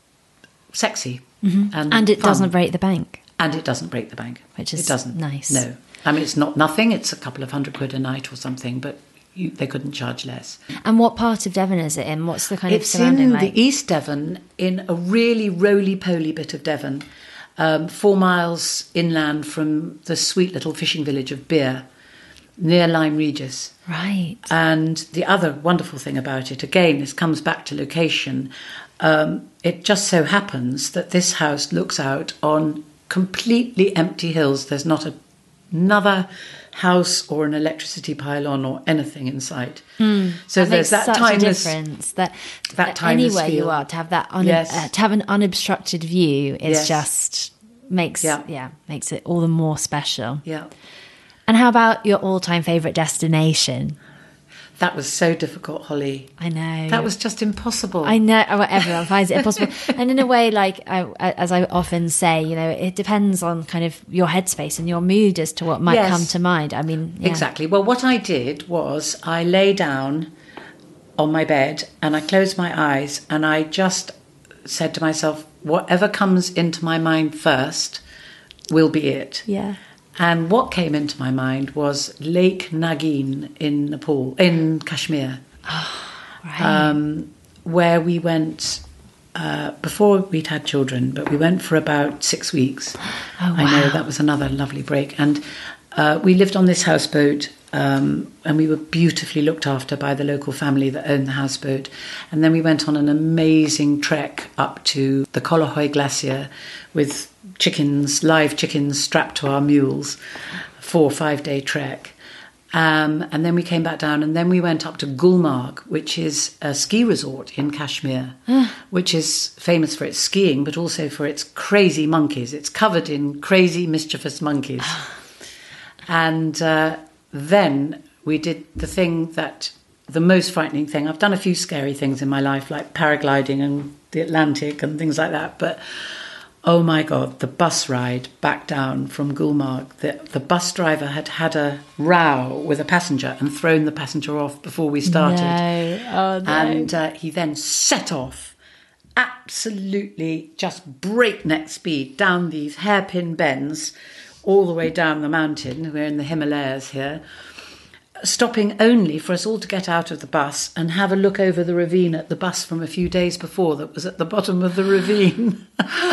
Speaker 2: sexy. Mm-hmm. And,
Speaker 1: and it
Speaker 2: fun.
Speaker 1: doesn't break the bank.
Speaker 2: And it doesn't break the bank.
Speaker 1: Which is
Speaker 2: it doesn't.
Speaker 1: nice.
Speaker 2: No. I mean, it's not nothing. It's a couple of hundred quid a night or something, but You, they couldn't charge less.
Speaker 1: And what part of Devon is it in? What's the kind
Speaker 2: it's
Speaker 1: of surrounding
Speaker 2: like? It's in
Speaker 1: like?
Speaker 2: the East Devon, in a really roly-poly bit of Devon, um, four miles inland from the sweet little fishing village of Beer, near Lyme Regis.
Speaker 1: Right.
Speaker 2: And the other wonderful thing about it, again, this comes back to location, um, it just so happens that this house looks out on completely empty hills. There's not a, another house or an electricity pylon or anything in sight. Mm. So
Speaker 1: that
Speaker 2: there's that
Speaker 1: such
Speaker 2: timeless
Speaker 1: a difference that,
Speaker 2: that
Speaker 1: that
Speaker 2: timeless
Speaker 1: anywhere
Speaker 2: feel.
Speaker 1: you are to have that un,
Speaker 2: Yes.
Speaker 1: uh, to have an unobstructed view is
Speaker 2: Yes.
Speaker 1: just makes yeah.
Speaker 2: Yeah.
Speaker 1: yeah makes it all the more special.
Speaker 2: Yeah.
Speaker 1: And how about your all-time favourite destination?
Speaker 2: That was so difficult, Holly.
Speaker 1: I know.
Speaker 2: That was just impossible.
Speaker 1: I know. Well, everyone finds it impossible. And in a way, like, I, as I often say, you know, it depends on kind of your headspace and your mood as to what might
Speaker 2: Yes.
Speaker 1: come to mind. I mean, yeah.
Speaker 2: Exactly. Well, what I did was I lay down on my bed and I closed my eyes and I just said to myself, whatever comes into my mind first will be it.
Speaker 1: Yeah.
Speaker 2: And what came into my mind was Lake Nagin in Nepal, in Kashmir,
Speaker 1: Oh, right.
Speaker 2: um, where we went uh, before we'd had children, but we went for about six weeks.
Speaker 1: Oh,
Speaker 2: I know
Speaker 1: wow.
Speaker 2: that was another lovely break. And uh, we lived on this houseboat, um, and we were beautifully looked after by the local family that owned the houseboat. And then we went on an amazing trek up to the Kolohoy Glacier with chickens, live chickens strapped to our mules, four or five day trek. Um, and then we came back down and then we went up to Gulmarg, which is a ski resort in Kashmir, which is famous for its skiing, but also for its crazy monkeys. It's covered in crazy, mischievous monkeys. And uh, then we did the thing that, the most frightening thing, I've done a few scary things in my life, like paragliding and the Atlantic and things like that, but oh my God, the bus ride back down from Gulmarg. The, the bus driver had had a row with a passenger and thrown the passenger off before we started.
Speaker 1: No. Oh, no.
Speaker 2: And uh, he then set off, absolutely just breakneck speed, down these hairpin bends, all the way down the mountain. We're in the Himalayas here. Stopping only for us all to get out of the bus and have a look over the ravine at the bus from a few days before that was at the bottom of the ravine.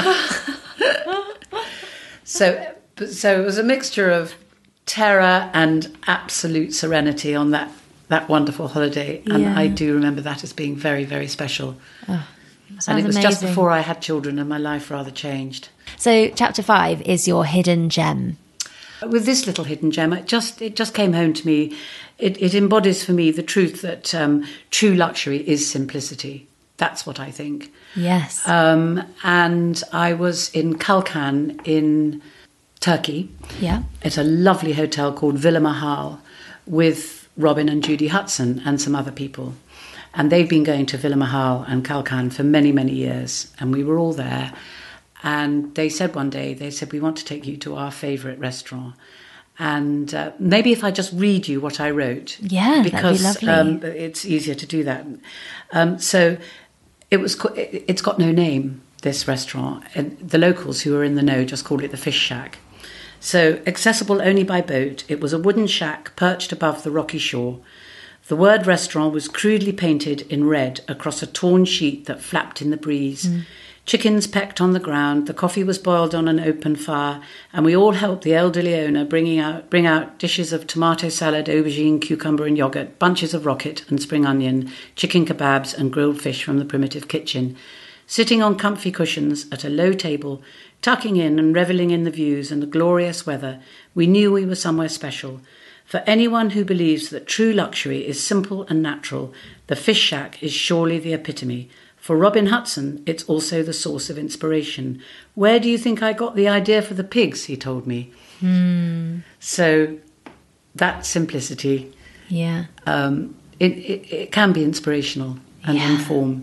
Speaker 2: so, so it was a mixture of terror and absolute serenity on that, that wonderful holiday. And
Speaker 1: Yeah.
Speaker 2: I do remember that as being very, very special.
Speaker 1: Oh,
Speaker 2: And it was
Speaker 1: amazing.
Speaker 2: just before I had children and my life rather changed.
Speaker 1: So chapter five is your hidden gem.
Speaker 2: With this little hidden gem, it just it just came home to me. It, it embodies for me the truth that um, true luxury is simplicity. That's what I think.
Speaker 1: Yes.
Speaker 2: Um, and I was in Kalkan in Turkey.
Speaker 1: yeah.
Speaker 2: At a lovely hotel called Villa Mahal with Robin and Judy Hudson and some other people. And they've been going to Villa Mahal and Kalkan for many, many years. And we were all there. And they said one day, they said, we want to take you to our favourite restaurant. And uh, maybe if I just read you what I wrote.
Speaker 1: Yeah,
Speaker 2: because
Speaker 1: that'd be lovely.
Speaker 2: Um, it's easier to do that. Um, so it was. It's got no name, this restaurant. And the locals who are in the know just call it the Fish Shack. So accessible only by boat, it was a wooden shack perched above the rocky shore. The word restaurant was crudely painted in red across a torn sheet that flapped in the breeze. Mm. Chickens pecked on the ground, the coffee was boiled on an open fire, and we all helped the elderly owner bringing out, bring out dishes of tomato salad, aubergine, cucumber and yoghurt, bunches of rocket and spring onion, chicken kebabs and grilled fish from the primitive kitchen. Sitting on comfy cushions at a low table, tucking in and revelling in the views and the glorious weather, we knew we were somewhere special. For anyone who believes that true luxury is simple and natural, the Fish Shack is surely the epitome. For Robin Hudson, it's also the source of inspiration. Where do you think I got the idea for the pigs, he told me.
Speaker 1: Mm.
Speaker 2: So that simplicity,
Speaker 1: yeah,
Speaker 2: um, it, it, it can be inspirational and
Speaker 1: yeah.
Speaker 2: inform.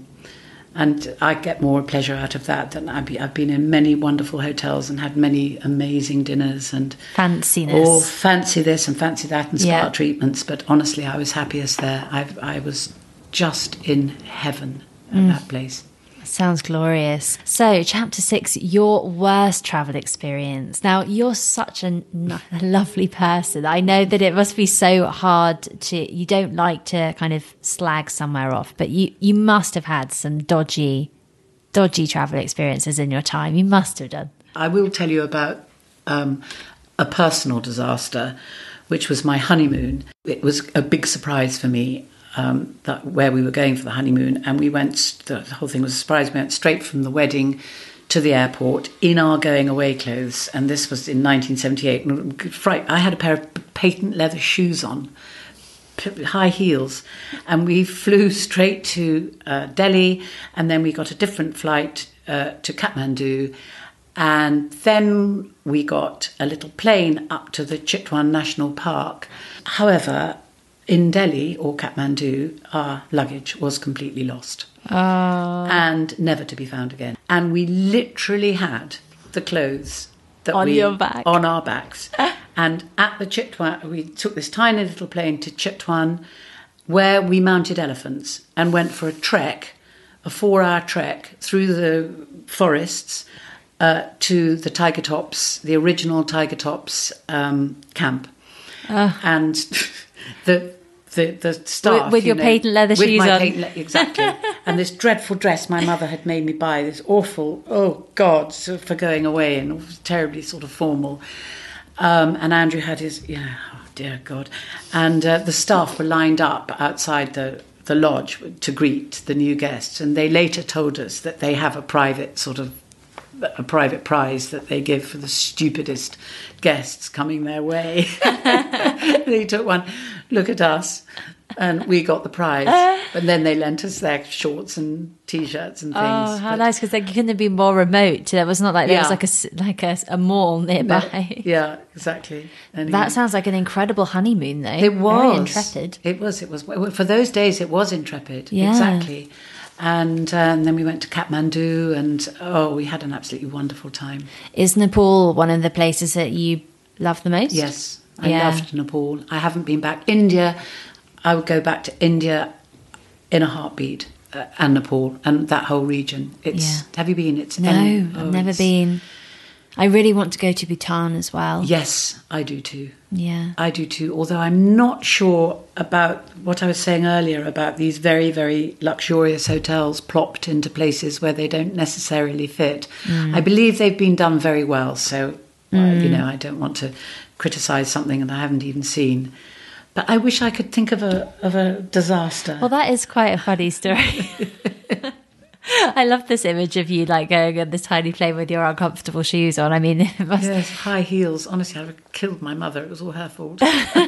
Speaker 2: And I get more pleasure out of that than I've been, I've been in many wonderful hotels and had many amazing dinners and
Speaker 1: fanciness.
Speaker 2: Or fancy this and fancy that and spa
Speaker 1: yeah.
Speaker 2: treatments. But honestly, I was happiest there. I, I was just in heaven at
Speaker 1: mm.
Speaker 2: that place.
Speaker 1: Sounds glorious. So, chapter six, your worst travel experience. Now, you're such a, a lovely person. I know that it must be so hard to, you don't like to kind of slag somewhere off, but you, you must have had some dodgy, dodgy travel experiences in your time. You must have done.
Speaker 2: I will tell you about um, a personal disaster, which was my honeymoon. It was a big surprise for me. Um, that where we were going for the honeymoon, and we went, the whole thing was a surprise, we went straight from the wedding to the airport in our going away clothes, and this was in nineteen seventy-eight. I had a pair of patent leather shoes on, high heels, and we flew straight to uh, Delhi, and then we got a different flight uh, to Kathmandu, and then we got a little plane up to the Chitwan National Park. However, in Delhi or Kathmandu, our luggage was completely lost
Speaker 1: oh.
Speaker 2: and never to be found again. And we literally had the clothes that
Speaker 1: on
Speaker 2: we
Speaker 1: your back.
Speaker 2: on our backs. And at the Chitwan, we took this tiny little plane to Chitwan, where we mounted elephants and went for a trek, a four-hour trek through the forests uh, to the Tiger Tops, the original Tiger Tops um, camp,
Speaker 1: oh.
Speaker 2: and the. The, the staff,
Speaker 1: with, with your
Speaker 2: you know,
Speaker 1: patent leather
Speaker 2: with
Speaker 1: shoes
Speaker 2: my
Speaker 1: on.
Speaker 2: patent le- exactly. And this dreadful dress my mother had made me buy, this awful, oh God, for going away, and it was terribly sort of formal. Um, and Andrew had his, yeah, oh dear God. And uh, the staff were lined up outside the, the lodge to greet the new guests. And they later told us that they have a private sort of, a private prize that they give for the stupidest guests coming their way. They took one. Look at us. And we got the prize. And then they lent us their shorts and T-shirts and things.
Speaker 1: Oh, how
Speaker 2: but,
Speaker 1: nice, because they couldn't have been more remote. It was not like there
Speaker 2: yeah.
Speaker 1: was like a, like a, a mall nearby.
Speaker 2: No, yeah, exactly. Anyway.
Speaker 1: That sounds like an incredible honeymoon, though.
Speaker 2: It was.
Speaker 1: Very intrepid.
Speaker 2: It was, it was. For those days, it was intrepid.
Speaker 1: Yeah.
Speaker 2: Exactly. And, uh, and then we went to Kathmandu, and oh, we had an absolutely wonderful time.
Speaker 1: Is Nepal one of the places that you love the most?
Speaker 2: Yes, I
Speaker 1: yeah.
Speaker 2: loved Nepal. I haven't been back. India, I would go back to India in a heartbeat, uh, and Nepal and that whole region. It's
Speaker 1: yeah.
Speaker 2: Have you been? It's
Speaker 1: no,
Speaker 2: en- oh,
Speaker 1: I've never
Speaker 2: it's,
Speaker 1: been. I really want to go to Bhutan as well.
Speaker 2: Yes, I do too.
Speaker 1: Yeah.
Speaker 2: I do too, although I'm not sure about what I was saying earlier about these very, very luxurious hotels plopped into places where they don't necessarily fit. Mm. I believe they've been done very well, so, mm. uh, you know, I don't want to criticise something that I haven't even seen. But I wish I could think of a of a disaster.
Speaker 1: Well, that is quite a funny story. I love this image of you like going on this tiny plane with your uncomfortable shoes on. I mean, it must...
Speaker 2: Yes, high heels. Honestly, I would have killed my mother. It was all her fault.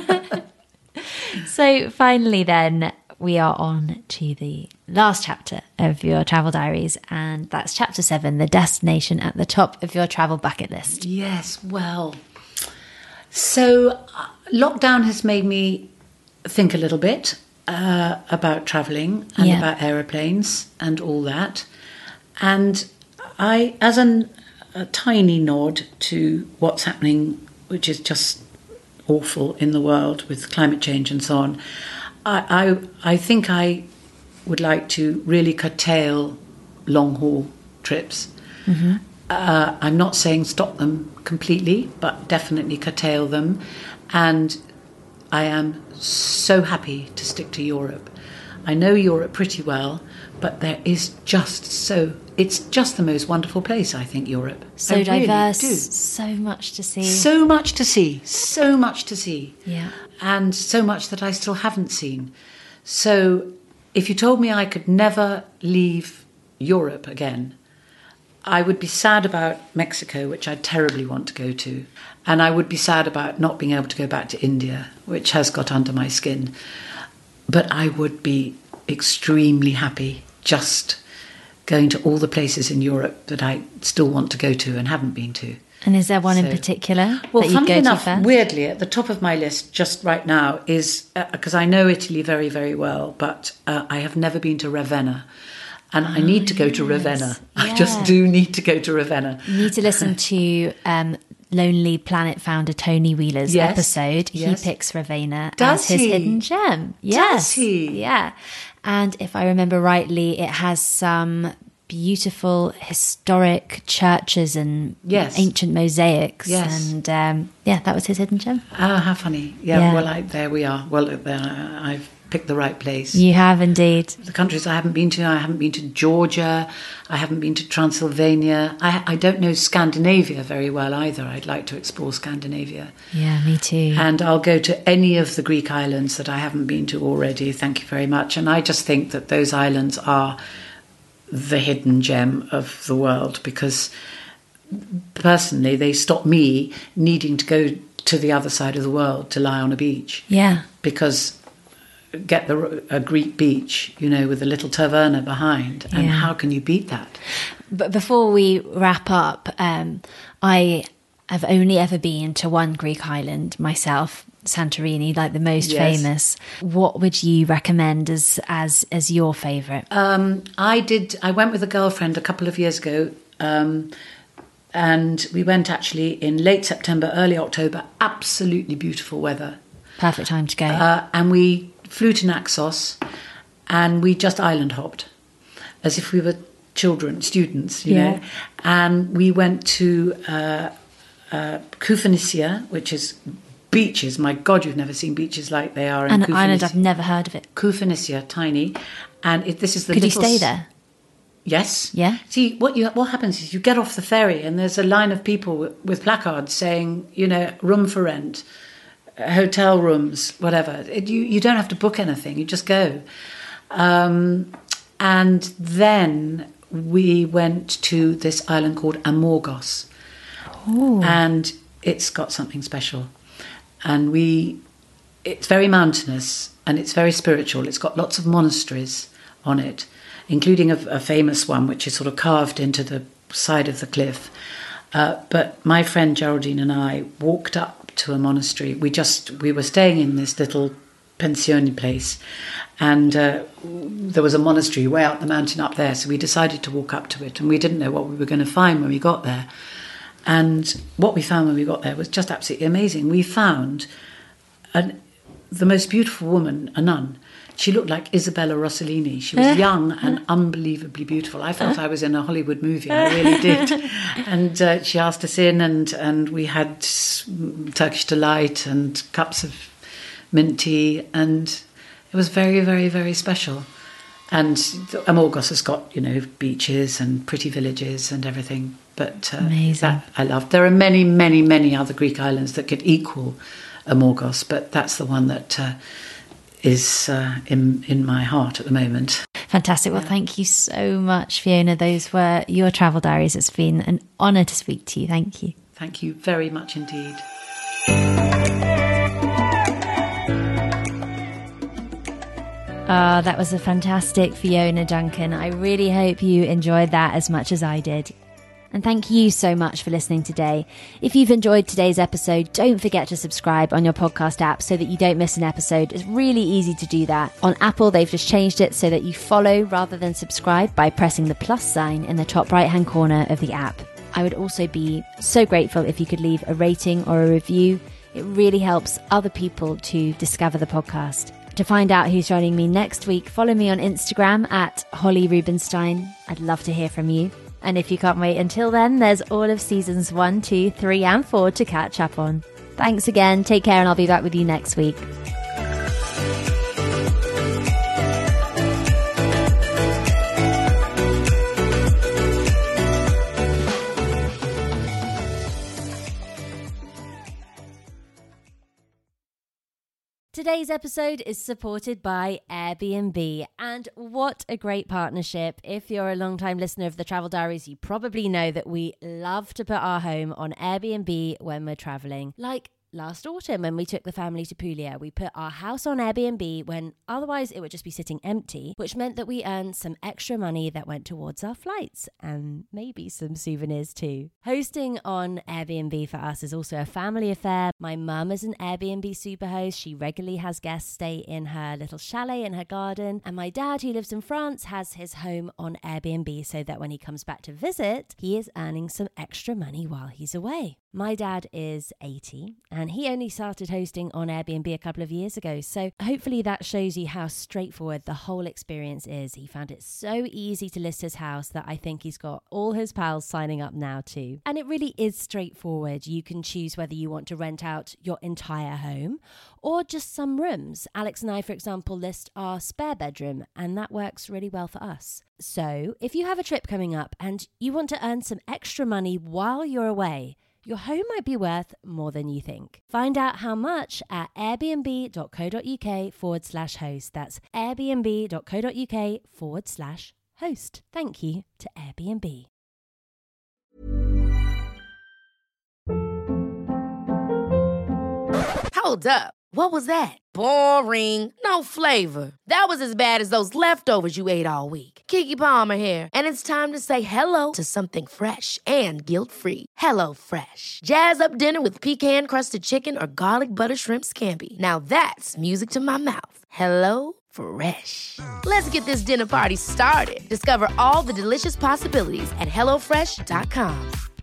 Speaker 1: So finally then, we are on to the last chapter of your travel diaries, and that's chapter seven, the destination at the top of your travel bucket list.
Speaker 2: Yes, well, so uh, lockdown has made me think a little bit. Uh, about travelling and
Speaker 1: yeah.
Speaker 2: about aeroplanes and all that. And I, as an, a tiny nod to what's happening, which is just awful in the world with climate change and so on. I, I, I think I would like to really curtail long-haul trips. Mm-hmm. Uh, I'm not saying stop them completely, but definitely curtail them. And I am so happy to stick to Europe. I know Europe pretty well, but there is just so... It's just the most wonderful place, I think, Europe.
Speaker 1: So
Speaker 2: I
Speaker 1: diverse,
Speaker 2: really do.
Speaker 1: so much to see.
Speaker 2: So much to see, so much to see.
Speaker 1: Yeah.
Speaker 2: And so much that I still haven't seen. So if you told me I could never leave Europe again, I would be sad about Mexico, which I terribly want to go to. And I would be sad about not being able to go back to India, which has got under my skin. But I would be extremely happy just going to all the places in Europe that I still want to go to and haven't been to.
Speaker 1: And is there one
Speaker 2: so,
Speaker 1: in particular
Speaker 2: well,
Speaker 1: that you'd go
Speaker 2: enough,
Speaker 1: to first?
Speaker 2: Weirdly, at the top of my list just right now is, because uh, I know Italy very, very well, but uh, I have never been to Ravenna. And I need to go
Speaker 1: yes.
Speaker 2: to Ravenna.
Speaker 1: Yeah.
Speaker 2: I just do need to go to Ravenna.
Speaker 1: You need to listen to um, Lonely Planet founder Tony Wheeler's
Speaker 2: yes.
Speaker 1: episode.
Speaker 2: Yes.
Speaker 1: He picks Ravenna
Speaker 2: Does
Speaker 1: as his
Speaker 2: he?
Speaker 1: hidden gem. Yes.
Speaker 2: Does he?
Speaker 1: Yeah. And if I remember rightly, it has some beautiful historic churches and
Speaker 2: yes.
Speaker 1: ancient mosaics.
Speaker 2: Yes.
Speaker 1: And um, yeah, that was his hidden gem.
Speaker 2: Oh, how funny. Yeah,
Speaker 1: yeah.
Speaker 2: well, I, there we are. Well, uh, I've picked the right place.
Speaker 1: You have indeed.
Speaker 2: The countries I haven't been to, I haven't been to Georgia, I haven't been to Transylvania. I, I don't know Scandinavia very well either. I'd like to explore Scandinavia.
Speaker 1: Yeah, me too.
Speaker 2: And I'll go to any of the Greek islands that I haven't been to already. Thank you very much. And I just think that those islands are the hidden gem of the world, because personally they stop me needing to go to the other side of the world to lie on a beach.
Speaker 1: Yeah.
Speaker 2: Because get the a Greek beach, you know, with a little taverna behind, and
Speaker 1: yeah.
Speaker 2: how can you beat that?
Speaker 1: But before we wrap up, um, I have only ever been to one Greek island myself, Santorini, like the most
Speaker 2: yes.
Speaker 1: famous. What would you recommend as as as your favourite?
Speaker 2: Um, I did. I went with a girlfriend a couple of years ago, um, and we went actually in late September, early October. Absolutely beautiful weather.
Speaker 1: Perfect time to go.
Speaker 2: Uh, and we flew to Naxos, and we just island hopped, as if we were children, students, you
Speaker 1: yeah.
Speaker 2: know. And we went to uh, uh, Koufanisia, which is beaches. My God, you've never seen beaches like they are in
Speaker 1: An
Speaker 2: Koufanisia.
Speaker 1: island I've never heard of it.
Speaker 2: Koufanisia, tiny, and it, this is the.
Speaker 1: Could you
Speaker 2: little
Speaker 1: stay
Speaker 2: s-
Speaker 1: there?
Speaker 2: Yes.
Speaker 1: Yeah.
Speaker 2: See, what you what happens is you get off the ferry, and there's a line of people with, with placards saying, you know, room for rent, hotel rooms, whatever. It, you you don't have to book anything. You just go. Um, and then we went to this island called Amorgos.
Speaker 1: Ooh.
Speaker 2: And it's got something special. And we, it's very mountainous and it's very spiritual. It's got lots of monasteries on it, including a, a famous one which is sort of carved into the side of the cliff. Uh, but my friend Geraldine and I walked up to a monastery. We just, we were staying in this little pensione place, and uh, there was a monastery way up the mountain up there, so we decided to walk up to it, and we didn't know what we were going to find when we got there. And what we found when we got there was just absolutely amazing. We found an, the most beautiful woman, a nun. She looked like Isabella Rossellini. She was young and unbelievably beautiful. I felt I was in a Hollywood movie. I really did. And uh, she asked us in, and, and we had Turkish delight and cups of mint tea, and it was very, very, very special. And Amorgos has got, you know, beaches and pretty villages and everything. But uh,
Speaker 1: amazing.
Speaker 2: That I loved. There are many, many, many other Greek islands that could equal Amorgos, but that's the one that uh, is uh, in in my heart at the moment.
Speaker 1: Fantastic. Well, yeah. Thank you so much, Fiona. Those were your travel diaries. It's been an honour to speak to you. Thank you.
Speaker 2: Thank you very much indeed.
Speaker 1: Ah, oh, that was a fantastic Fiona Duncan. I really hope you enjoyed that as much as I did. And thank you so much for listening today. If you've enjoyed today's episode, don't forget to subscribe on your podcast app so that you don't miss an episode. It's really easy to do that. On Apple, they've just changed it so that you follow rather than subscribe by pressing the plus sign in the top right-hand corner of the app. I would also be so grateful if you could leave a rating or a review. It It really helps other people to discover the podcast. To find out who's joining me next week, follow me on Instagram at Holly Rubenstein. I'd love to hear from you. And if you can't wait until then, there's all of seasons one, two, three, and four to catch up on. Thanks again. Take care, and I'll be back with you next week. Today's episode is supported by Airbnb, and what a great partnership. If you're a long-time listener of the Travel Diaries, you probably know that we love to put our home on Airbnb when we're traveling. Like last autumn when we took the family to Puglia, we put our house on Airbnb when otherwise it would just be sitting empty, which meant that we earned some extra money that went towards our flights and maybe some souvenirs too. Hosting on Airbnb for us is also a family affair. My mum is an Airbnb superhost. She regularly has guests stay in her little chalet in her garden, and my dad, who lives in France, has his home on Airbnb so that when he comes back to visit, he is earning some extra money while he's away. My dad is eighty and he only started hosting on Airbnb a couple of years ago, so hopefully that shows you how straightforward the whole experience is. He found it so easy to list his house that I think he's got all his pals signing up now too. And it really is straightforward. You can choose whether you want to rent out your entire home or just some rooms. Alex and I, for example, list our spare bedroom, and that works really well for us. So if you have a trip coming up and you want to earn some extra money while you're away, your home might be worth more than you think. Find out how much at airbnb.co.uk forward slash host. That's airbnb.co.uk forward slash host. Thank you to Airbnb.
Speaker 3: Hold up. What was that? Boring. No flavor. That was as bad as those leftovers you ate all week. Keke Palmer here, and it's time to say hello to something fresh and guilt-free. Hello Fresh. Jazz up dinner with pecan-crusted chicken or garlic butter shrimp scampi. Now that's music to my mouth. Hello Fresh. Let's get this dinner party started. Discover all the delicious possibilities at hello fresh dot com.